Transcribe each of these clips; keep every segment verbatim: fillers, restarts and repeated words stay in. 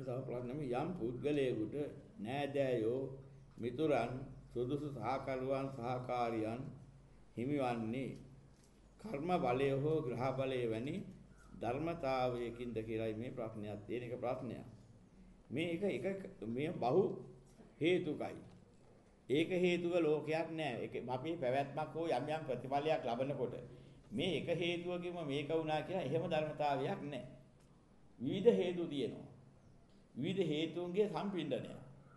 තව ප්‍රශ්නම යම් පුද්ගලයෙකුට නෑදෑයෝ මිතුරන් සුදුසු සහකරුවන් සහකාරියන් හිමිවන්නේ කර්ම බලය හෝ ග්‍රහ බලය වැනි ධර්මතාවයකින්ද කියලායි මේ ප්‍රශ්නයක් තියෙන එක ප්‍රශ්නයක්. මේ එක එක මේ බහු හේතුකයි. ඒක හේතුක ලෝකයක් නෑ. ඒක අපි පැවැත්මක් හෝ යම් යම් ප්‍රතිඵලයක් ලබනකොට මේ එක හේතුවකින්ම මේක වුණා කියලා එහෙම ධර්මතාවයක් නෑ. විවිධ හේතු තියෙනවා. විවිධ හේතුන්ගේ සම්පින්ඩනය.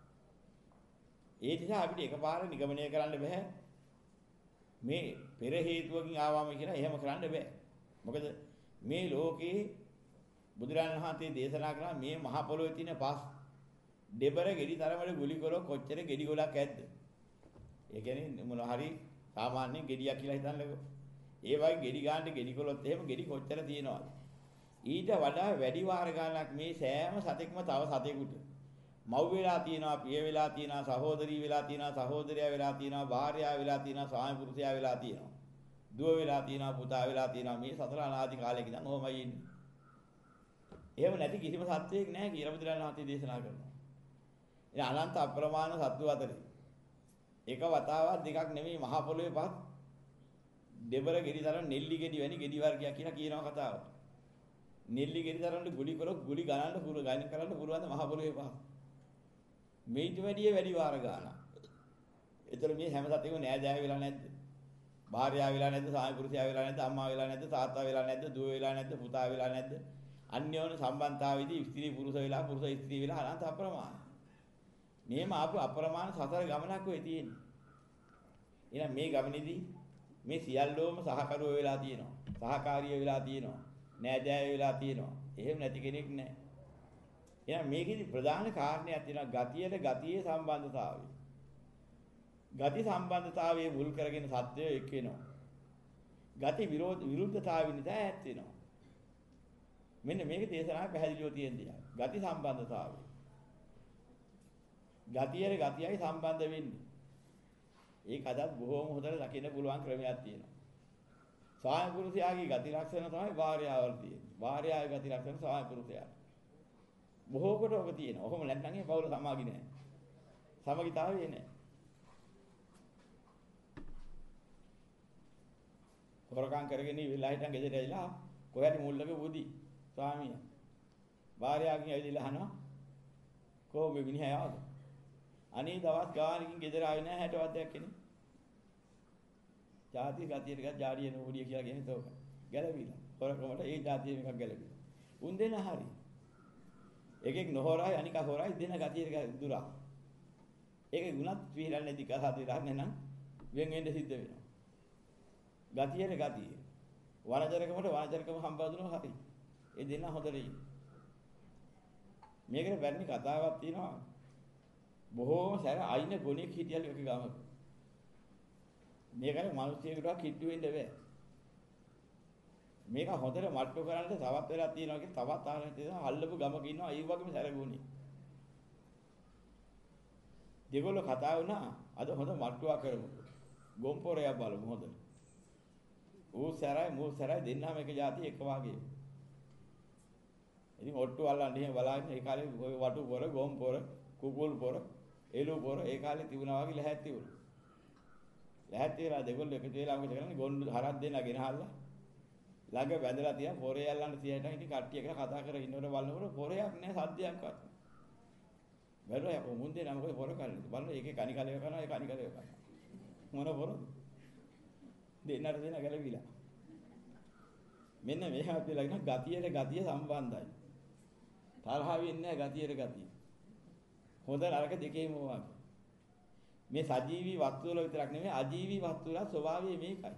ඒ නිසා අපිට එකපාර නිගමනය කරන්න බෑ. මේ පෙර හේතුවකින් ආවම කියලා එහෙම කරන්න බෑ. මොකද මේ ලෝකේ බුදුරජාණන් වහන්සේ දේශනා කළා මේ මහ පොළොවේ තියෙන පස් දෙබර ගෙඩි තරමට ගුලි කරොත් කොච්චර ගෙඩි ගොඩක් ඇද්ද? ඒ කියන්නේ මොන හරි සාමාන්‍ය ගෙඩියක් කියලා හිතන්නකෝ. ඒ වගේ ගෙඩි ගන්නට ගෙඩි කළොත් එහෙම ගෙඩි කොච්චර තියෙනවද? ඊට වඩා වැඩි වාර ගණනක් මේ සෑම සතෙක්ම තව සතෙකුට මව් වෙලා තියෙනවා, පිය වෙලා තියෙනවා, සහෝදරී වෙලා තියෙනවා, සහෝදරයා වෙලා තියෙනවා, භාර්යාව වෙලා තියෙනවා, ස්වාමි පුරුෂයා වෙලා තියෙනවා. දුව වෙලා තියෙනවා, පුතා වෙලා තියෙනවා. මේ සතර අනාදි කාලයක ඉඳන් ඔහොමයි ඉන්නේ. එහෙම නැති කිසිම සත්වයක් නැහැ කියලා බුදුරජාණන් වහන්සේ දේශනා කරනවා. ඒ අනන්ත අප්‍රමාණ සත්තු අතරේ එක වතාවක් දෙකක් නෙමෙයි මහ පොළොවේ පස් දෙබර ගෙඩි තරම් නෙල්ලි ගෙඩි වැනි ගෙඩි වර්ගයක් කියලා කියනවා කතාවට. නෙල්ලි ගෙඩි තරම්ට ගුලි කරොත් ගුලි ගණන්න පුරු ගණන් කරන්න පුළුවන් මහ පොළොවේ පස්. මේිට වැඩිය වැඩි වාර ගන්න. ඒතර මේ හැම සතෙකම නෑදෑය වෙලා නැද්ද? භාර්යාව වෙලා නැද්ද? ස්වාමි පුරුෂයා වෙලා නැද්ද? අම්මා වෙලා නැද්ද? තාත්තා වෙලා නැද්ද? දුව වෙලා නැද්ද? පුතා වෙලා නැද්ද? අන්‍යෝන්‍ය සම්බන්ධතාවයේදී ස්ත්‍රී පුරුෂ වෙලා පුරුෂ ස්ත්‍රී වෙලා අනන්ත අප්‍රමාණ. මේම ආපු අප්‍රමාණ සතර ගමනක් වෙයි තියෙන්නේ. එහෙනම් මේ ගමනේදී මේ සියල්ලෝම සහකරුව වෙලා තියෙනවා. සහකාරිය වෙලා තියෙනවා. නෑදෑය වෙලා තියෙනවා. එහෙම නැති කෙනෙක් නැහැ. එහෙනම් මේකෙදි ප්‍රධාන කාරණයක් තියෙනවා ගතියට ගතියේ සම්බන්ධතාවය. ගති සම්බන්ධතාවයේ මුල් කරගෙන සත්‍යය එක් වෙනවා. ගති විරෝධ විරුද්ධතාවය නිසා ඈත් වෙනවා. මෙන්න මේක දේශනාවේ පැහැදිලිව තියෙන දෙයක්. ගති සම්බන්ධතාවය. ගතියේ ගතියයි සම්බන්ධ වෙන්නේ. ඒක අදත් බොහෝම හොඳට දකින්න පුළුවන් ක්‍රමයක් තියෙනවා. ස්වාමි පුරුෂයාගේ ගති ලක්ෂණ තමයි භාර්යාවල් තියෙන්නේ. භාර්යාවේ ගති ලක්ෂණ ස්වාමි පුරුෂයා. බොහෝ කොට ඔක තියෙනවා. ඔහොම නැත්නම් ඒ පවුල සමාගි නෑ. සමගිතාවේ නෑ. හොරකම් කරගෙන ඉවිලා හිටන් ගෙදර ඇවිලා කොහේට මුල්ලක බුදි ස්වාමියා. භාර්යාවකින් ඇවිදලා අහනවා කොහොම මේ මිනිහා ආවද? අනේ දවස් ගානකින් ගෙදර ආවේ නෑ හැට වදයක් කෙනෙක්. ජාති ගතියට ගත් ජාඩිය නෝඩිය කියලා කියන්නේ තෝක. ගැලවිලා. හොරකමට ඒ ජාතිය එකක් ගැලවිලා. උන් දෙන හරි. එකෙක් නොහොරයි අනික හොරයි දෙන ගතියට දුරා. ඒකේ ගුණත් පිළිරන්නේ දිකහත් විරහන්නේ නම් වෙන් වෙන්න සිද්ධ වෙනවා. ගතියට ගතිය. වනජරකමට වනජරකම සම්බන්ධුනෝ හරි. ඒ දෙන්න හොඳට ඉන්නේ. මේකට වැරණි කතාවක් තියෙනවා. බොහෝම සැර අයින ගොණෙක් හිටියලු එක ගමක. මේකට මිනිස්සුන්ට කිට්ටු වෙන්න බෑ. මේක හොඳට මට්ටු කරන්නට තවත් වෙලා තියෙනවා කියලා තවත් ආරෙන් තියෙනවා අල්ලපු ගමක ඉන්නවා ඒ වගේම සැර ගොණේ. දෙගොල්ලෝ කතා වුණා අද හොඳ මට්ටුවක් කරමු. ගොම්පොරයක් බලමු හොඳට. ඌ සැරයි මූ සැරයි දෙන්නාම එක જાති එක වාගේ. ඉතින් ඔට්ටු අල්ලන්නේ එහෙම බලාගෙන ඒ කාලේ ඔය වටු පොර ගොම් පොර කුකුල් පොර එළු පොර ඒ කාලේ තිබුණා වගේ ලැහැත් තිබුණා. ලැහැත් තියලා දෙගොල්ලෝ එකතු වෙලා මොකද කරන්නේ ගොන් හරක් දෙන්නා ගෙනහල්ලා ළඟ වැඳලා තියා පොරේ අල්ලන්න තියලා ඉතින් කට්ටිය කියලා කතා කරගෙන ඉන්නකොට බලනකොට පොරයක් නෑ සද්දයක්වත්. බැලුවා යකෝ මුන්දේ නම් කොයි පොර කරන්නේ බලන්න ඒකේ කණි කලය කරනවා ඒ කණි කලය කරනවා. මොන පොරද? දෙන්නට දෙන්න ගැලවිලා. මෙන්න මේවා කියලා කියන ගතියට ගතිය සම්බන්ධයි. තරහ වෙන්නේ නැහැ ගතියට ගතිය. හොඳ නරක දෙකේම වගේ. මේ සජීවී වස්තු වල විතරක් නෙමෙයි අජීවී වස්තු වල ස්වභාවය මේකයි.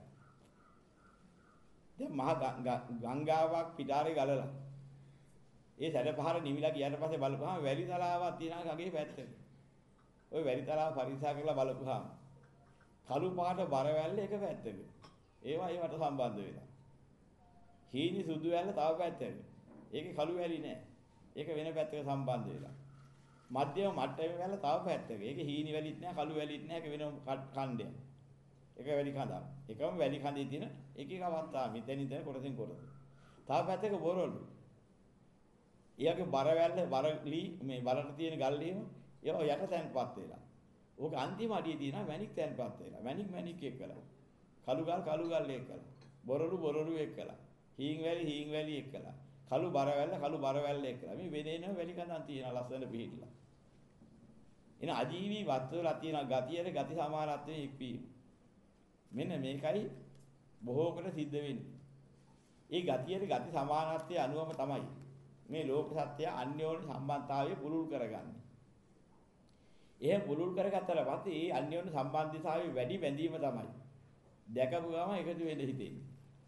දැන් මහ ගංගාවක් පිටාරේ ගලලා ඒ සැඩ පහර නිවිලා ගියාට පස්සේ බලපුවාම වැලි තලාවක් තියෙනවා ගඟේ පැත්තේ. ওই වැලි තලාව පරික්ෂා කරලා බලපුවාම කළු පාට බර වැල්ල එක පැත්තක. ඒවා ඒවට සම්බන්ධ වෙලා. හීනි සුදු වැල්ල තව පැත්තක. ඒකේ කළු වැලි නෑ. ඒක වෙන පැත්තක සම්බන්ධ වෙලා. මධ්‍යම මට්ටමේ වැල්ල තව පැත්තක. ඒකේ හීනි වැලිත් නෑ කළු වැලිත් නෑ. ඒක වෙන ඛණ්ඩයක්. එක වැලි කඳක්. එකම වැලි කඳේ තියෙන එක එක අවස්ථා මෙතනින් දැන් කොටසින් කොටස. තව පැත්තක බොරළු. ඊයගේ බර වැල්ල බරලි මේ බරට තියෙන ගල් එහෙම ඒවා යට තැන්පත් වෙලා. ඕක අන්තිම අඩිය තියෙනවා මැණික් තැන්පත් වෙලා. මැණික් මැණික් එක්කලා. කළු ගල් කළු ගල් එක්කලා. බොරළු බොරළු එක්කලා. හීන් වැලි හීන් වැලි එක්කලා. කළු බර වැල්ල කළු බර වැල්ල එක්කලා. මේ වෙනේන වැලි කඳන් තියෙන ලස්සන පිහිටලා. එන අජීවී වත්වල තියෙන ගතියේ ගති සමානත්වයේ එක්වීම. මෙන්න මේකයි බොහෝ කොට සිද්ධ වෙන්නේ. ඒ ගතියේ ගති සමානත්වයේ අනුවම තමයි මේ ලෝක සත්‍ය අන්‍යෝන්‍ය සම්බන්ධතාවය පුරුල් කරගන්නේ. එහෙම පුරුල් කරගත්තට පස්සේ ඒ අන්‍යෝන්‍ය සම්බන්ධතාවයේ වැඩි බැඳීම තමයි දැකපු ගම එකතු වෙන්න හිතෙන්නේ.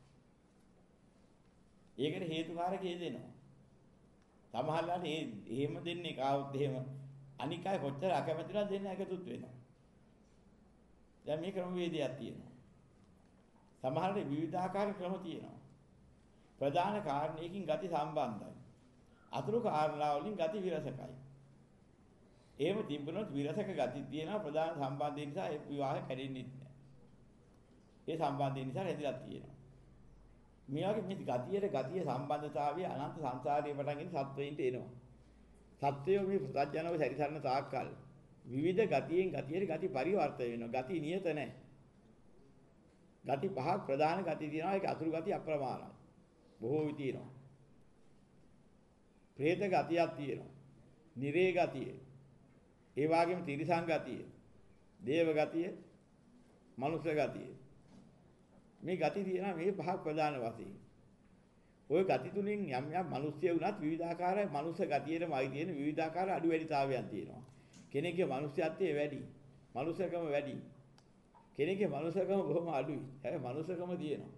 ඒකට හේතුකාරක හේදෙනවා. සමහරවිට ඒ එහෙම දෙන්නේ කාවුත් එහෙම අනික අය කොච්චර අකමැතිලා දෙන්න එකතුත් වෙනවා. දැන් මේ ක්‍රමවේදයක් තියෙනවා. සමහරවිට විවිධාකාර ක්‍රම තියෙනවා. ප්‍රධාන කාරණයකින් ගති සම්බන්ධයි. අතුරු කාරණා වලින් ගති විරසකයි. එහෙම තිබුණොත් විරසක ගති තියෙනවා ප්‍රධාන සම්බන්ධය නිසා ඒ විවාහ කැඩෙන්නේ නැහැ. ඒ සම්බන්ධය නිසා රැඳිලා තියෙනවා. මේ වගේ මේ ගතියේ ගතිය සම්බන්ධතාවය අනන්ත සංසාරයේ පටන් ගෙන සත්වයින්ට එනවා. සත්වයෝ මේ පුතඥව සැරිසරන තාක්කල් විවිධ ගතියෙන් ගතියේ ගති පරිවර්තන වෙනවා. ගති නියත නැහැ. ගති පහක් ප්‍රධාන ගති තියෙනවා. ඒක අතුරු ගති අප්‍රමාණයි. බොහෝ වි තියෙනවා. ප්‍රේත ගතියක් තියෙනවා. නිරේ ගතිය. ඒ වගේම තිරිසං ගතිය. දේව ගතිය. මනුෂ්‍ය ගතිය. මේ ගති තියෙනවා මේ පහක් ප්‍රධාන වශයෙන්. ওই ගති තුලින් යම් යම් මිනිස්සු වුණත් විවිධාකාර මනුෂ්‍ය ගතියෙමයි තියෙන විවිධාකාර අඩු වැඩිතාවයන් තියෙනවා. කෙනෙක්ගේ මනුෂ්‍යත්වයේ වැඩි, මනුෂ්‍යකම වැඩි. කෙනෙක්ගේ මනුෂ්‍යකම බොහොම අඩුයි. හැබැයි මනුෂ්‍යකම තියෙනවා.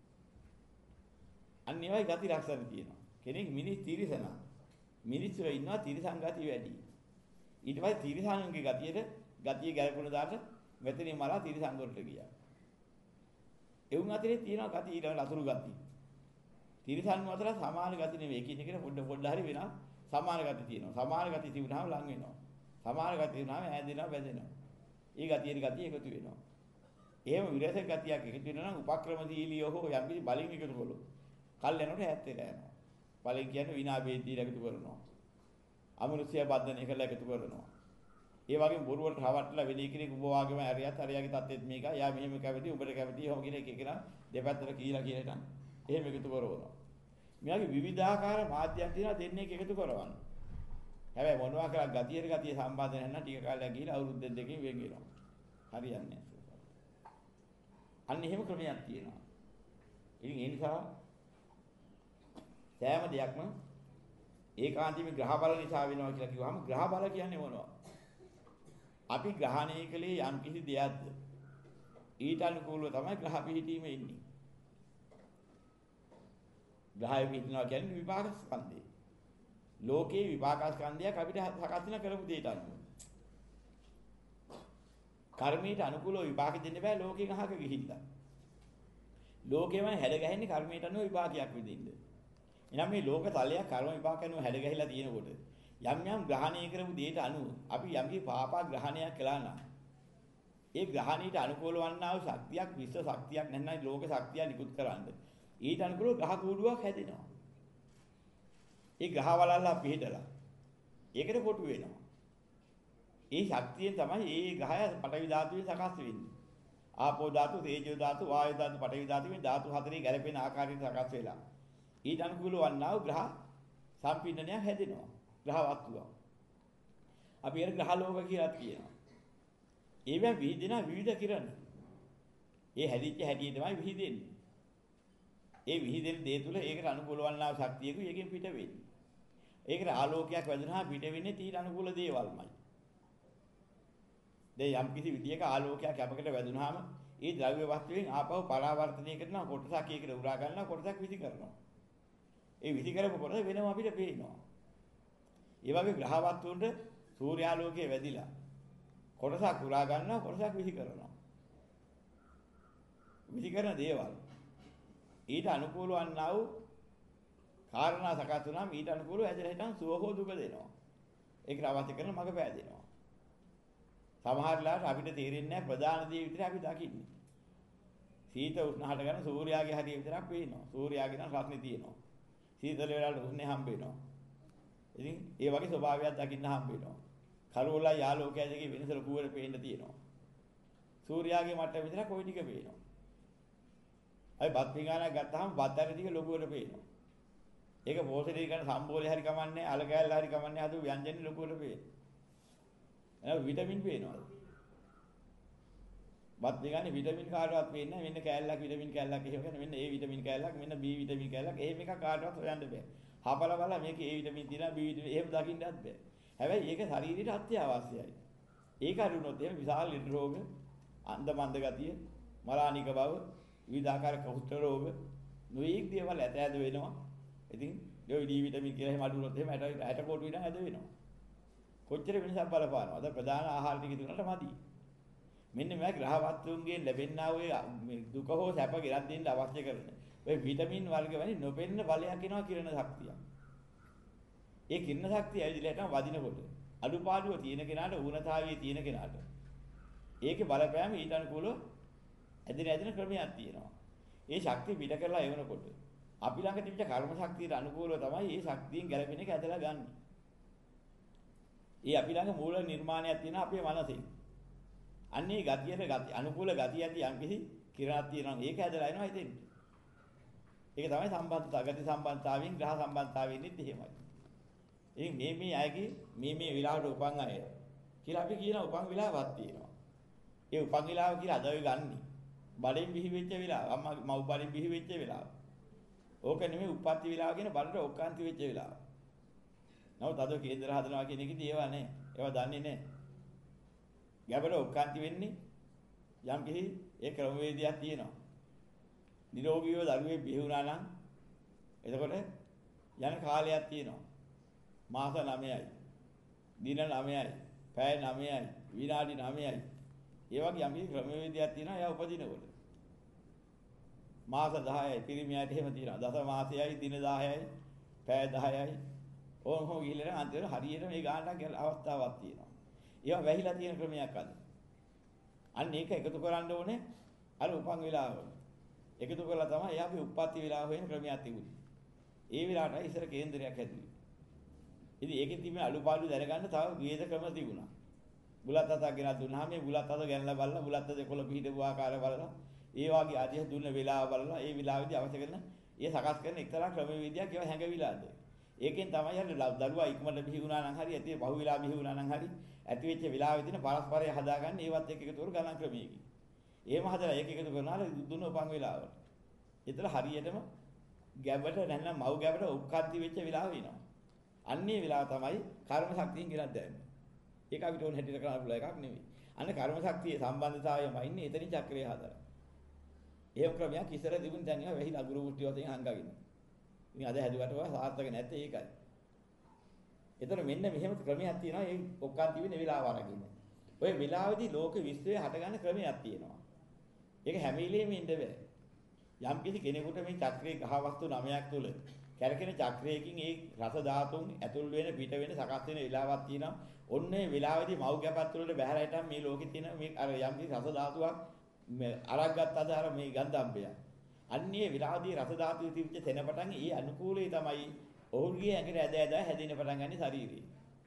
අන්න ඒවයි ගති ලක්ෂණ තියෙනවා. කෙනෙක් මිනිස් තිරිසන. මිනිස්සු ඉන්නවා තිරිසන් ගති වැඩි. ඊට පස්සේ තිරිසන්ගේ ගතියට ගතිය ගැලපුණ දාට මෙතනින් මලා තිරිසන් වලට ගියා. එවුන් අතරේ තියෙනවා ගති ඊළඟ අතුරු ගති. තිරිසන් අතර සමාන ගති නෙවෙයි. එකිනෙකට පොඩ පොඩ හරි වෙනවා. සමාන ගති තියෙනවා. සමාන ගති තිබුණාම ලං වෙනවා. සමාන ගති තිබුණාම ඈදෙනවා බැඳෙනවා. ඊ ගතියේ ගතිය එකතු වෙනවා. එහෙම විරස ගතියක් එකතු වෙනවා නම් උපක්‍රමශීලී හෝ යම්කිසි බලෙන් එකතු කළොත් කල් යනකොට ඈත් වෙලා යනවා. බලෙන් කියන්නේ විනා වේදී එකතු කරනවා. අමනුෂ්‍ය බද්ධන එකල එකතු කරනවා. ඒ වගේම බොරුවට රවට්ටලා වෙලී කෙනෙක් උඹ වාගේම ඇරියත් අරයාගේ තත්ත්වෙත් මේකයි. යා මෙහෙම කැමති උඹට කැමති ඔහොම කියන එක එකන දෙපැත්තට කියලා කියලා නම් එහෙම එකතු කරවනවා. මෙයාගේ විවිධාකාර මාධ්‍යයන් තියෙනවා දෙන්නේ එකතු කරවන්න. හැබැයි මොනවා කරා ගතියේ ගතිය සම්බන්ධ නැත්නම් ටික කාලයක් ගිහිලා අවුරුද්ද දෙකකින් වෙන් වෙනවා. හරියන්නේ නැහැ. අන්න එහෙම ක්‍රමයක් තියෙනවා. ඉතින් ඒ නිසා සෑම දෙයක්ම ඒකාන්තීය ග්‍රහ බල නිසා වෙනවා කියලා කිව්වහම ග්‍රහ බල කියන්නේ මොනවා? අපි ග්‍රහණය කලේ යම් කිසි දෙයක්ද ඊට අනුකූලව තමයි ග්‍රහ පිහිටීම එන්නේ. ග්‍රහය පිහිටනවා කියන්නේ විපාක ස්කන්ධය. ලෝකේ විපාක ස්කන්ධයක් අපිට සකස් වෙන කරපු දෙයට අනුව. කර්මයට අනුකූලව විපාක දෙන්න බෑ ලෝකෙන් අහක ගිහිල්ලා. ලෝකෙම හැඩ ගැහෙන්නේ කර්මයට අනුව විපාකයක් විදින්න. එහෙනම් මේ ලෝක තලයක් කර්ම විපාක අනුව හැඩ ගැහිලා තියෙනකොට යම් යම් ග්‍රහණය කරපු දෙයට අනුව අපි යම් කි පාපා ග්‍රහණයක් කළා නම් ඒ ග්‍රහණයට අනුකූල වන්නා වූ ශක්තියක් විශ්ව ශක්තියක් නැත්නම් ලෝක ශක්තිය නිකුත් කරන්නේ ඊට අනුකූල ග්‍රහ කූඩුවක් හැදෙනවා. ඒ ග්‍රහ වලල්ලා පිහිටලා ඒකට කොටු වෙනවා. ඒ ශක්තියෙන් තමයි ඒ ග්‍රහය පඨවි ධාතුවේ සකස් වෙන්නේ. ආපෝ ධාතු, තේජෝ ධාතු, වායු ධාතු, පඨවි ධාතු මේ ධාතු හතරේ ගැලපෙන ආකාරයට සකස් වෙලා ඊට අනුකූල වන්නා වූ ග්‍රහ සම්පින්නනයක් හැදෙනවා. ග්‍රහ වස්තුවක්. අපි ඒක ග්‍රහ ලෝක කියලා කියනවා. ඒවෙන් විහිදෙන විවිධ කිරණ. ඒ හැදිච්ච හැටි තමයි විහිදෙන්නේ. ඒ විහිදෙන දේ තුල ඒකට අනුකූල වන්නා වූ ශක්තියකුයි ඒකෙන් පිට වෙන්නේ. ඒකට ආලෝකයක් වැදුනහම පිට වෙන්නේ ඊට අනුකූල දේවල්මයි. දැන් යම් කිසි විදියක ආලෝකයක් අපකට වැදුනහම ඒ ද්‍රව්‍ය වස්තුවෙන් ආපහු පරාවර්තනය කරනවා කොටසක් ඒකට උරා ගන්නවා කොටසක් විසි කරනවා. ඒ විසි කරපු කොටස වෙනම අපිට පේනවා. ඒ වගේ ග්‍රහ වස්තුන්ට සූර්යාලෝකයේ වැදිලා කොටසක් උරා ගන්නවා කොටසක් විසි කරනවා. විසි කරන දේවල් ඊට අනුකූල වන්නා වූ කාරණා සකස් වුණාම ඊට අනුකූලව ඇදලා හිටන් සුව හෝ දුක දෙනවා. ඒකට අවශ්‍ය කරන මඟ පෑදෙනවා. සමහර ලාට අපිට තේරෙන්නේ නැහැ ප්‍රධාන දේ විතරයි අපි දකින්නේ. සීත උෂ්ණ හට ගන්න සූර්යාගේ හරිය විතරක් පේනවා. සූර්යාගේ නම් රත්නේ තියෙනවා. සීතල වෙලාවට උෂ්ණේ හම්බ වෙනවා. ඉතින් ඒ වගේ ස්වභාවයක් දකින්න හම්බ වෙනවා. කරුවලා යාලෝකය දෙකේ වෙනස ලකුවට පේන්න තියෙනවා. සූර්යාගේ මට්ටම විතර කොයි ටික පේනවා. අයි බත් පිඟානක් ගත්තාම බත් ඇට ටික ලකුවට පේනවා. ඒක පෝෂණය කරන සම්බෝලේ හරි කමන්නේ, අල කෑල්ල හරි කමන්නේ අද ව්‍යංජන ලකුවට පේනවා. එහෙනම් විටමින් පේනවා. බත් පිඟානේ විටමින් කාටවත් පේන්නේ නැහැ. මෙන්න කෑල්ලක් විටමින් කෑල්ලක් එහෙම කරන මෙන්න ඒ විටමින් කෑල්ලක් මෙන්න B විටමින් කෑල්ලක් එහෙම එකක් කාටවත් හොයන්න බෑ. හපල බලලා මේකේ A විටමින් තියෙනවා B විටමින් එහෙම දකින්නත් බෑ. හැබැයි ඒක ශරීරයට අත්‍යවශ්‍යයි. ඒක අරුණොත් එහෙම විශාල ලෙඩ රෝග, අන්ධ මන්ද ගතිය, මරාණික බව, විවිධාකාර කුෂ්ඨ රෝග, නොයෙක් දේවල් ඇත ඇද වෙනවා. ඉතින් ඒ D විටමින් කියලා එහෙම අඩු වුණොත් එහෙම ඇට ඇට කොටු විතර ඇද වෙනවා. කොච්චර වෙනසක් බලපානවද? ප්‍රධාන ආහාර ටික දුන්නට මදි. මෙන්න මේ ග්‍රහ වස්තුන්ගෙන් ලැබෙනා ඔය දුක හෝ සැප ගෙනත් දෙන්න අවශ්‍ය කරන ඔය විටමින් වර්ග වැනි නොපෙන්න බලයක් එනවා කිරණ ශක්තිය. ඒ කිරණ ශක්තිය ඇවිදලා යනවා වදිනකොට. අඩුපාඩුව තියෙන කෙනාට ඌනතාවයේ තියෙන කෙනාට. ඒකේ බලපෑම ඊට අනුකූලව ඇදින ඇදින ක්‍රමයක් තියෙනවා. ඒ ශක්තිය පිට කරලා එවනකොට අපි ළඟ තිබිච්ච කර්ම ශක්තියට අනුකූලව තමයි මේ ශක්තියෙන් ගැලපෙන එක ඇදලා ගන්න. ඒ අපි ළඟ මූල නිර්මාණයක් තියෙනවා අපේ මනසේ. අන්නේ ගතියට ගති අනුකූල ගතිය ඇති යම්කිසි කිරණක් තියෙනවා. ඒක ඇදලා එනවා හිතෙන්. ඒක තමයි සම්බන්ධතාව. ගති සම්බන්ධතාවයෙන් ග්‍රහ සම්බන්ධතාවයෙන් ඉත් එහෙමයි. ඉතින් මේ මේ අයගේ මේ මේ විලාවට උපන් අය කියලා අපි කියන උපන් විලාවක් තියෙනවා. ඒ උපන් විලාව කියලා අද ඔය ගන්නේ. බඩෙන් බිහි වෙච්ච විලාව. අම්මා මව් බඩෙන් බිහි වෙච්ච විලාව. ඕක නෙමෙයි උප්පත්ති විලාව කියන බඩට ඔක්කාන්ති වෙච්ච විලාව. නමුත් අද කේන්දර හදනවා කියන එකදී ඒවා නෑ. ඒවා දන්නේ නෑ. ගැබඩ ඔක්කාන්ති වෙන්නේ යම් කිසි ඒ ක්‍රමවේදයක් තියෙනවා. නිරෝගීව දරුවෙක් බිහි වුණා නම් එතකොට යන කාලයක් තියෙනවා. මාස නවයයි, දින නවයයි, පැය නවයයි, විනාඩි නවයයි. ඒ වගේ යම් කිසි ක්‍රමවේදයක් තියෙනවා එයා උපදිනකොට. මාස දහයයි පිරිමියාට එහෙම තියෙනවා. දස මාසයයි, දින දහයයි, පැය දහයයි. ඕම හො ගිහිල්ලා අන්තිමට හරියට මේ ගානක් අවස්ථාවක් තියෙනවා. ඒවා වැහිලා තියෙන ක්‍රමයක් අද. අන්න ඒක එකතු කරන්න ඕනේ අර උපන් විලාව. එකතු කරලා තමයි එයාගේ උප්පත්ති විලාව වෙන ක්‍රමයක් තිබුණේ. ඒ විලාවටයි ඉස්සර කේන්දරයක් හැදුවේ. ඉතින් ඒකෙන් තිබෙන අලුපාඩු දැනගන්න තව වේද ක්‍රම තිබුණා. බුලත් අතක් ගෙනත් දුන්නාම මේ බුලත් අත ගැනලා බලලා බුලත් අත දෙකොළ පිහිටපු ආකාරය බලලා ඒ වගේ ආදිය දුන්න වෙලාව බලලා ඒ විලාවේදී අවශ්‍ය කරන ඒ සකස් කරන එක්තරා ක්‍රමවේදයක් ඒවා හැඟවිලාද. ඒකෙන් තමයි හරි දරුවා ඉක්මනට බිහි වුණා නම් හරි ඇති බහුව වෙලා බිහි වුණා නම් හරි ඇති වෙච්ච වෙලාවෙ දින පරස්පරය හදාගන්න ඒවත් එක්ක එකතු කර ගණන් ක්‍රමයකින්. එහෙම හදලා ඒක එකතු කරනවා දුන්න උපන් වෙලාවට. ඒතර හරියටම ගැබට නැත්නම් මව් ගැබට උක්කාන්ති වෙච්ච වෙලාව වෙනවා. අන්නේ වෙලාව තමයි කර්ම ශක්තියෙන් ගෙනත් දැනෙන්නේ. ඒක අපිට ඕන හැටියට කරන්න පුළුවන් එකක් නෙවෙයි. අන්න කර්ම ශක්තියේ සම්බන්ධතාවයම ඉන්නේ එතනින් චක්‍රය හදලා. එහෙම ක්‍රමයක් ඉස්සර තිබුණ දැන් ඒවා වෙහිලා ගුරු මුට්ටි වශයෙන් හංගගෙන. ඉතින් අද හැදුවට ඔය සාර්ථක නැත්තේ ඒකයි. ඒතර මෙන්න මෙහෙම ක්‍රමයක් තියෙනවා ඒ ඔක්කාන්ති වෙන වෙලාව අරගෙන. ඔය වෙලාවේදී ලෝක විශ්වයේ හටගන්න ක්‍රමයක් තියෙනවා. ඒක හැම වෙලෙම ඉන්න බෑ. යම් කිසි කෙනෙකුට මේ චක්‍රයේ ගහ වස්තු නවයක් තුල කැරකෙන චක්‍රයකින් ඒ රස ධාතුන් ඇතුල් වෙන පිට වෙන සකස් වෙන වෙලාවක් තියෙනවා. ඔන්න ඒ වෙලාවේදී මව් ගැපත් වලට බහැලා හිටන් මේ ලෝකේ තියෙන මේ අර යම් කිසි රස ධාතුවක් අරක් ගත්තද අර මේ ගන්ධම්බය. අන්නේ විලාදී රස ධාතුවේ තිබිච්ච තැන පටන් ඒ අනුකූලයේ තමයි ඔහුගේ ඇඟට ඇද ඇද හැදෙන්න පටන් ගන්න ශරීරය.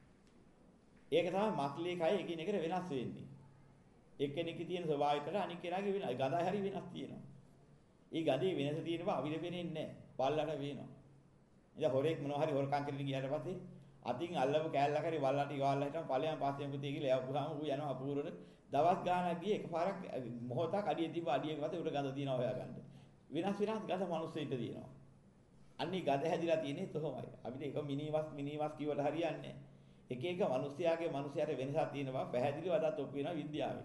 ඒක තමයි මස්ලේ කය එකිනෙකට වෙනස් වෙන්නේ. එක්කෙනෙක්ගේ තියෙන ස්වභාවයකට අනික් කෙනාගේ වෙනස්. ගඳයි හරි වෙනස් තියෙනවා. ඒ ගඳේ වෙනස තියෙන බව අපිට පේන්නේ නැහැ. බල්ලට වෙනවා. ඉතින් හොරෙක් මොනවා හරි හොරකම් කරගෙන ගියාට පස්සේ අතින් අල්ලපු කෑල්ලක් හරි වල්ලට ඉවල්ලා හිටන් ඵලයන් පස්සේ පුතේ කියලා යවපුවාම ඌ යනවා අපූර්වට දවස් ගානක් ගියේ එකපාරක් මොහොතක් අඩිය තිබ්බ අඩියක පස්සේ උඩ ගඳ තියෙනවා හොයාගන්න. වෙනස් වෙනස් ගඳ මිනිස්සෙිට තියෙනවා. අන්නේ ගඳ හැදිලා තියෙන්නේ තොහොමයි. අපිට ඒක මිනිවස් මිනිවස් කිව්වට හරියන්නේ නැහැ. එක එක මිනිස්යාගේ මිනිස්යාට වෙනසක් තියෙන බව පැහැදිලිව අදත් ඔප්පු වෙනවා විද්‍යාවෙන්.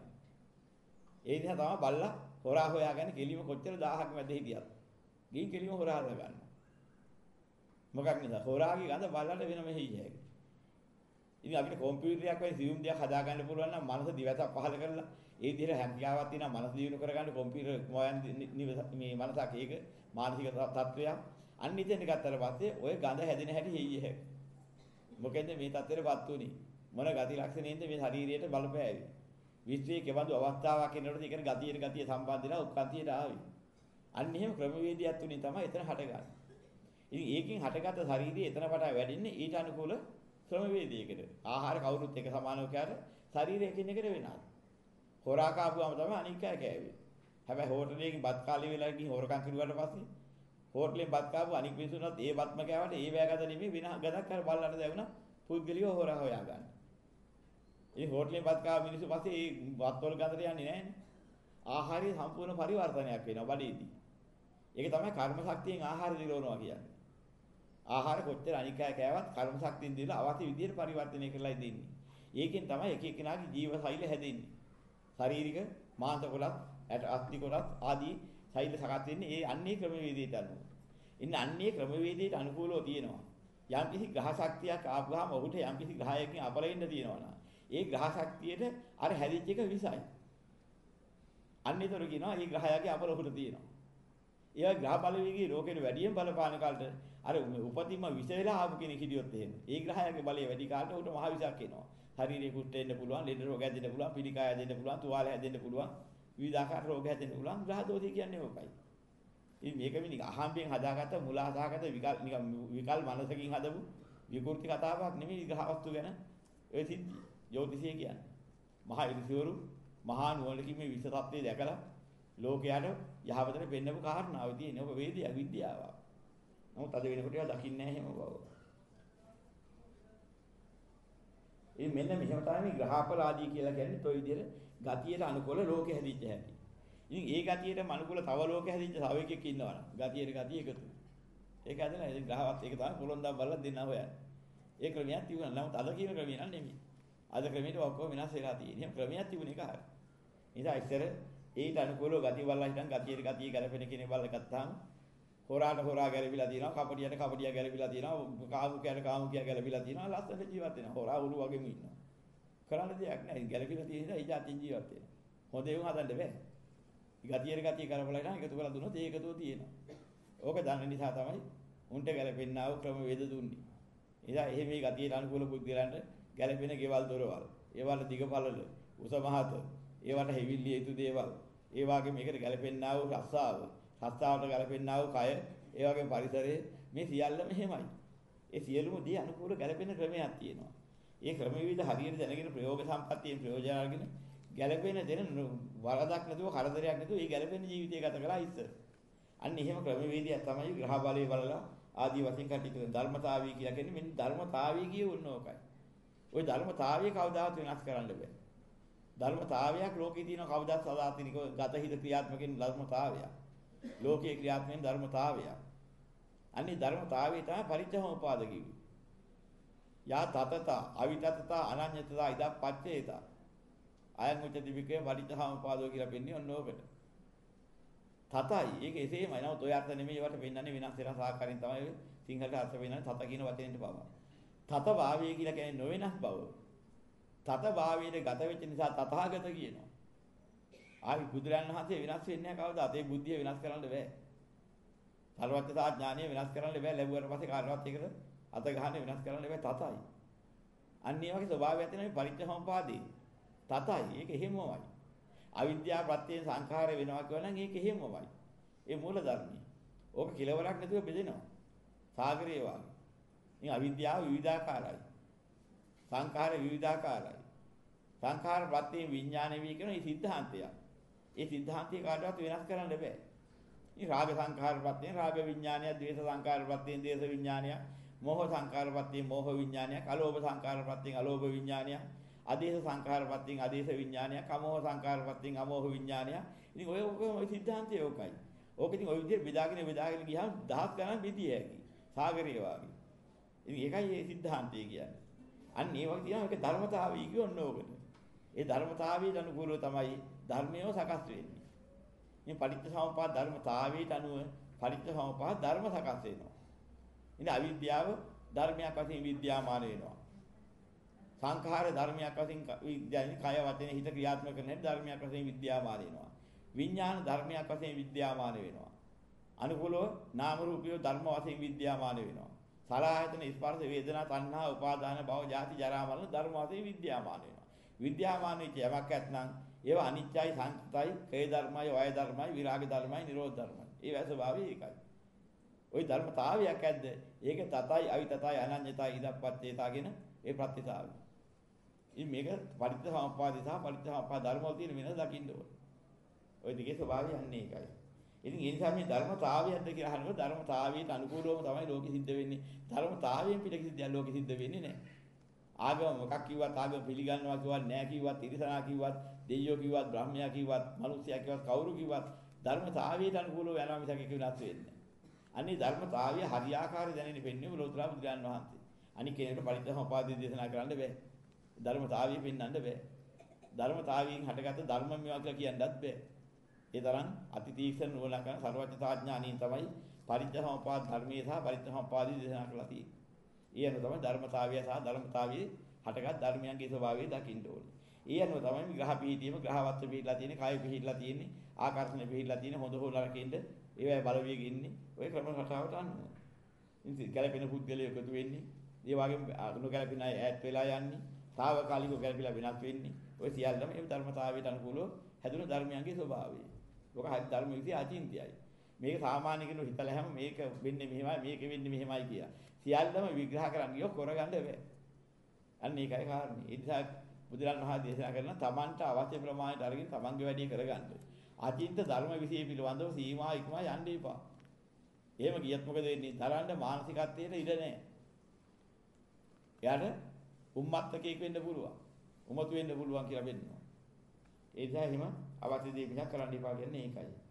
ඒ නිසා තමයි බල්ලා හොරා හොයාගෙන කෙලිම කොච්චර දහහක් මැද හිටියත්. ගිහින් කෙලිම හොරා හදලා ගන්න. මොකක් නිසා හොරාගේ ගඳ බල්ලට වෙනම හේයියයි. ඉතින් අපිට කම්පියුටරයක් වගේ සියුම් දෙයක් හදා ගන්න පුළුවන් නම් මනස දිවස පහල කරලා ඒ විදිහට හැකියාවක් තියෙනවා මනස දියුණු කරගන්න කම්පියුටර් මොයන් මේ මනසක් ඒක මානසික තත්ත්වයක් අන්න ඉතින් ගත්තට පස්සේ ඔය ගඳ හැදෙන හැටි හේයිය හැක. මොකද මේ තත්ත්වෙටපත් උනේ මොන ගති ලක්ෂණයෙන්ද මේ ශරීරයට බලපෑවේ. විශ්වයේ කෙබඳු අවස්ථාවක් එනකොට ඒකට ගතියට ගතිය සම්බන්ධ වෙලා උත්පත්තියට ආවේ. අන්න එහෙම ක්‍රමවේදයක් තුنين තමයි එතන හටගන්නේ. ඉතින් ඒකෙන් හටගත්ත ශරීරය එතන පටන් වැඩින්නේ ඊට අනුකූල ක්‍රමවේදයකට. ආහාර කවුරුත් එක සමානව කෑට ශරීරය එකිනෙකට වෙනවා. හොරා කාපුවම තමයි අනික් අය කෑවේ. හැබැයි හෝටලයකින් බත් කාලේ වෙලා ගිහින් හොරකම් කරුවාට පස්සේ හෝටලෙන් බත් කාපු අනික් මිනිස්සුන්වත් ඒ බත්ම කෑවට ඒ වෑගත නෙමෙයි වෙන ගදක් අර බල්ලන්ට දැවුණා පුද්ගලියව හොරා හොයා ගන්න. ඒ හෝටලෙන් බත් කාපු මිනිස්සු පස්සේ ඒ බත් වල ගඳට යන්නේ නැහැ නේ. ආහාරයේ සම්පූර්ණ පරිවර්තනයක් වෙනවා බඩේදී. ඒක තමයි කර්ම ශක්තියෙන් ආහාර දිරවනවා කියන්නේ. ආහාර කොච්චර අනික් අය කෑවත් කර්ම ශක්තියෙන් දීලා අවශ්‍ය විදිහට පරිවර්තනය කරලා දෙන්නේ. ඒකෙන් තමයි එක එකනාගේ ජීව ශෛල හැදෙන්නේ. ශාරීරික මාංශ කොටස්, අස්ථි කොටස් ආදී ශෛල සකස් වෙන්නේ ඒ අන්නේ ක්‍රමවේදයට අනුව. ඉන්න අන්නේ ක්‍රමවේදයට අනුකූලව තියෙනවා. යම් කිසි ග්‍රහ ශක්තියක් ආවම ඔහුට යම් කිසි ග්‍රහයකින් අපලෙන්න තියෙනවා නා. ඒ ග්‍රහ ශක්තියට අර හැදිච්ච එක විසයි. අන්නේතර කියනවා මේ ග්‍රහයගේ අපල ඔහුට තියෙනවා. ඒ ග්‍රහ බලවේගී රෝගෙට වැඩියෙන් බලපාන කාලට අර උපතින්ම විස වෙලා ආපු කෙනෙක් හිටියොත් එහෙම. ඒ ග්‍රහයගේ බලය වැඩි කාලට උට මහ විසක් එනවා. ශරීරේ කුෂ්ඨ එන්න පුළුවන්, ලෙඩ රෝග හැදෙන්න පුළුවන්, පිළිකාය හැදෙන්න පුළුවන්, තුවාල හැදෙන්න පුළුවන්, විවිධාකාර රෝග හැදෙන්න පුළුවන්. ග්‍රහ දෝෂය කියන්නේ ඕකයි. ඉතින් මේක මිනිහ අහම්බෙන් හදාගත්ත මුලා හදාගත්ත විකල් නිකන් විකල් මනසකින් හදපු විකෘති කතාවක් නෙමෙයි ග්‍රහ වස්තු ගැන ඔය සිද්ධි. ජ්‍යොතිෂය කියන්නේ. මහා ඉරිසිවරු මහා නුවණකින් මේ විශ්ව තත්ත්වය දැකලා ලෝකයට යහපතට පෙන්නපු කාරණාව තියෙන ඔබ වේදියා විද්‍යාව. නමුත් අද වෙනකොට ඒවා දකින්නේ නැහැ එහෙම බව. ඒ මෙන්න මෙහෙම තමයි ග්‍රහපල ආදී කියලා කියන්නේ toy විදිහට ගතියට අනුකූල ලෝකෙ හැදිච්ච හැටි. ඉතින් ඒ ගතියට අනුකූල තව ලෝකෙ හැදිච්ච තව එකෙක් ඉන්නවනම් ගතියට ගතිය එකතු. ඒක ඇදලා ඒ ග්‍රහවත් ඒක තමයි පොළොන්දා බලලා දෙන්න හොයන්නේ. ඒ ක්‍රමයක් තිබුණා. නමුත් අද කියන ක්‍රමය නන් නෙමෙයි. අද ක්‍රමයට ඔක්කොම වෙනස් වෙලා තියෙනවා. එහෙනම් ක්‍රමයක් තිබුණ එක හරියි. ඉතින් ඉස්සර ඒට අනුකූලව ගතිය බලලා හිටන් ගතියට ගතිය ගැලපෙන කෙනෙක් බලලා ගත්තාම හොරාට හොරා ගැලවිලා තියෙනවා, කපටියට කපටිය ගැලවිලා තියෙනවා, කාමුකයට කාමුකිය ගැලවිලා තියෙනවා, ලස්සන ජීවත් වෙනවා. හොරා උරු වගේම ඉන්නවා. කරන්න දෙයක් නැහැ. ගැලවිලා තියෙන නිසා ඒ જાතින් ජීවත් වෙනවා. හොඳ ඒවා හදන්න බෑ. ගතියට ගතිය කරපලා ඉතින් එකතු කරලා දුන්නොත් ඒ එකතුව තියෙනවා. ඕක දන්න නිසා තමයි උන්ට ගැලපෙන්නා වූ ක්‍රම වේද දුන්නේ. එදා එහෙම මේ ගතියට අනුකූල පුද්ගලයන්ට ගැලපෙන ගෙවල් දොරවල්, ඒවල දිගපළල, උස මහත, ඒවට හැවිල්ලිය යුතු දේවල්, ඒ වගේ මේකට ගැලපෙන්නා වූ රස්සාව, රස්සාවට ගැලපෙන්නා වූ කය, ඒ වගේම පරිසරය මේ සියල්ලම එහෙමයි. ඒ සියලුම දී අනුකූල ගැලපෙන ක්‍රමයක් තියෙනවා. ඒ ක්‍රම විවිධ හරියට දැනගෙන ප්‍රයෝග සම්පත්තියෙන් ප්‍රයෝජන අරගෙන ගැලපෙන දෙන වරදක් නැතුව කරදරයක් නැතුව ඒ ගැලපෙන ජීවිතය ගත කරලා ඉස්සර. අන්න එහෙම ක්‍රමවේදයක් තමයි ග්‍රහ බලය බලලා ආදී වශයෙන් කටයුතු කරන ධර්මතාවය කියලා කියන්නේ. මෙන්න ධර්මතාවය කියවන්න ඕකයි. ওই ධර්මතාවය කවදාවත් වෙනස් කරන්න බෑ. ධර්මතාවයක් ලෝකේ තියෙන කවදාවත් සදාතනික ගතහිත ක්‍රියාත්මකෙන් ධර්මතාවයක්. ලෝකයේ ක්‍රියාත්මකෙන් ධර්මතාවයක්. අන්නේ ධර්මතාවය තමයි පරිච්ඡේදෝපාද කිව්වේ. යා තතත අවිතතත අනඤ්‍යතත ඉදප්පච්චේත. අයං උච්චති විකේ පරිච්ඡේදෝපාදෝ කියලා පෙන්නේ ඔන්න ඕකට. තතයි. ඒක එසේමයි. නමුත් ඔය අර්ථ නෙමෙයි ඒවට පෙන්වන්නේ වෙනස් වෙනස් ආකාරයෙන් තමයි සිංහලට අර්ථ වෙනන්නේ තත කියන වචනේට පවා. තත භාවය කියලා කියන්නේ නොවෙනස් බව. තත භාවයේ ගත වෙච්ච නිසා තථාගත කියනවා. ආයි බුදුරන් වහන්සේ වෙනස් වෙන්නේ නැහැ කවදාත්. ඒ බුද්ධිය වෙනස් කරන්න බෑ. සර්වඥතා ඥානය වෙනස් කරන්න බෑ. ලැබුවට පස්සේ කාටවත් ඒකට අත ගහන්න වෙනස් කරන්න බෑ. තතයි. අන්න ඒ වගේ ස්වභාවයක් තියෙන මේ පරිච්ඡේදෝපාදී. තතයි. ඒක එහෙමමයි. අවිද්‍යාව ප්‍රත්‍යයෙන් සංඛාරය වෙනවා කියනවා නම් ඒක එහෙමමයි. ඒ මූල ධර්මයි. ඕක කිලවරක් නැතුව බෙදෙනවා. සාගරයේ වගේ. මේ අවිද්‍යාව විවිධාකාරයි. සංඛාර විවිධාකාරයි. සංඛාර ප්‍රත්‍යයෙන් විඥාන වේ කියන මේ සිද්ධාන්තය. ඒ සිද්ධාන්තය කාටවත් වෙනස් කරන්න බෑ. මේ රාග සංඛාර ප්‍රත්‍යයෙන් රාග විඥානය, ද්වේෂ සංඛාර ප්‍රත්‍යයෙන් ද්වේෂ විඥානය, මෝහ සංඛාර ප්‍රත්‍යයෙන් මෝහ විඥානය, අලෝභ සංඛාර ප්‍රත්‍යයෙන් අලෝභ විඥානය, ආදේශ සංඛාර ප්‍රත්‍යයෙන් ආදේශ විඥානය, කමෝහ සංඛාර ප්‍රත්‍යයෙන් අමෝහ විඥානය. ඉතින් ඔය ඔය සිද්ධාන්තය ඕකයි. ඕක ඉතින් ඔය විදිහට බෙදාගෙන බෙදාගෙන ගියාම දහස් ගණන් බෙදිය හැකියි. සාගරයේ වගේ. ඉතින් ඒකයි මේ සිද්ධාන්තය කියන්නේ. අන්න ඒ වගේ තියෙනවා ඒක ධර්මතාවය කියවන්න ඕකට. ඒ ධර්මතාවයට අනුකූලව තමයි ධර්මයව සකස් වෙන්නේ. මේ පටිච්චසමුප්පාද ධර්මතාවයට අනුව පටිච්චසමුප්පාද ධර්ම සකස් වෙනවා. ඉතින් අවිද්‍යාව ධර්මයක් වශයෙන් විද්‍යාමාන වෙනවා. සංඛාර ධර්මයක් වශයෙන් විද්‍යාවේ කය වචනේ හිත ක්‍රියාත්මක කරන හැටි ධර්මයක් වශයෙන් විද්‍යාමාන වෙනවා. විඥාන ධර්මයක් වශයෙන් විද්‍යාමාන වෙනවා. අනුකූලව නාම රූපය ධර්ම වශයෙන් විද්‍යාමාන වෙනවා. සලආයතන ස්පර්ශ වේදනා තණ්හා උපාදාන භව ජාති ජරා මරණ ධර්ම වශයෙන් විද්‍යාමාන වෙනවා. විද්‍යාමාන වෙච්ච යමක් ඇත්නම් ඒවා අනිත්‍යයි සංකතයි කේ ධර්මයි වය ධර්මයි විරාග ධර්මයි නිරෝධ ධර්මයි. ඒ වැස භාවය ඒකයි. ওই ධර්මතාවයක් ඇද්ද? ඒක තතයි අවිතතයි අනඤ්‍යතයි ඉදප්පච්චේතා කියන ඒ ප්‍රත්‍යතාවය. ඉතින් මේක පරිත්‍යාසම්පාදේ සහ පරිත්‍යාසම්පාද ධර්මවල තියෙන වෙනස දකින්න ඕනේ. ওই දෙකේ ස්වභාවය යන්නේ ඒකයි. ඉතින් ඒ නිසා මේ ධර්මතාවයක්ද කියලා අහනකොට ධර්මතාවයට අනුකූලවම තමයි ලෝකෙ සිද්ධ වෙන්නේ. ධර්මතාවයෙන් පිට කිසි ලෝකෙ සිද්ධ වෙන්නේ නැහැ. ආගම මොකක් කිව්වත් ආගම පිළිගන්නවා කිව්වත් නැහැ කිව්වත් ඉරිසනා කිව්වත් දෙයියෝ කිව්වත් බ්‍රහ්මයා කිව්වත් මිනිසයා කිව්වත් කවුරු කිව්වත් ධර්මතාවයට අනුකූලව යනවා මිසක ඒක වෙනස් වෙන්නේ නැහැ. අනිත් ධර්මතාවය හරියාකාරව දැනෙන්න වෙන්නේ ලෝතුරා බුදුරජාන් වහන්සේ. අනිත් කෙනෙකුට පරිත්‍යාසම්පාදේ දේශනා කරන්න බෑ. ධර්මතාවය පෙන්වන්න බෑ. ධර්මතාවයෙන් හටගත්ත ධර්ම මේවා කියලා කියන්නත් බෑ. ඒ තරම් අති තීක්ෂණ නුවණ කරන සර්වඥතාඥානින් තමයි පරිත්‍යාසම්පාද ධර්මයේ සහ පරිත්‍යාසම්පාදී දේශනා කරලා තියෙන්නේ. ඒ අනුව තමයි ධර්මතාවය සහ ධර්මතාවයේ හටගත් ධර්මයන්ගේ ස්වභාවය දකින්න ඕනේ. ඒ අනුව තමයි ග්‍රහ පිහිටීම ග්‍රහවත්ව පිහිටලා තියෙන්නේ, කාය පිහිටලා තියෙන්නේ, ආකර්ෂණ පිහිටලා තියෙන්නේ, හොඳ හොල රකින්න ඒවයි බලවේග ඉන්නේ. ඔය ක්‍රම රටාවට අනුව. ඉතින් ගැළපෙන පුද්ගලයෙක් එකතු වෙන්නේ. ඒ වගේම නොගැළපෙන අය ඈත් වෙලා යන්නේ. తాවකාලිකව ගැළපිලා වෙනස් වෙන්නේ. ඔය සියල්ලම මේ ධර්මතාවයට අනුකූලව හැදුණු ධර්මයන්ගේ ස්වභාවය. ඔක හරි ධර්ම විදිහ අචින්තියයි. මේක සාමාන්‍ය කෙනෙකු හිතලා හැම මේක වෙන්නේ මෙහෙමයි මේක වෙන්නේ මෙහෙමයි කියා. සියල්ලම විග්‍රහ කරන්න ගියොත් කරගන්න බෑ. අන්න ඒකයි කාරණේ. ඒ නිසා බුදුරන් වහන්සේ දේශනා කරන තමන්ට අවශ්‍ය ප්‍රමාණයට අරගෙන තමන්ගේ වැඩේ කරගන්න. අචින්ත ධර්ම විශේෂ පිළිබඳව සීමා ඉක්මා යන්න එපා. එහෙම ගියත් මොකද වෙන්නේ? දරන්න මානසිකත්වයට ඉඩ නැහැ. එයාට උම්මත්තකෙක් වෙන්න පුළුවන්. උමතු වෙන්න පුළුවන් කියලා වෙන්නවා. ඒ නිසා එහෙම අවශ්‍ය දේ මිසක් කරන්න එපා කියන්නේ ඒකයි.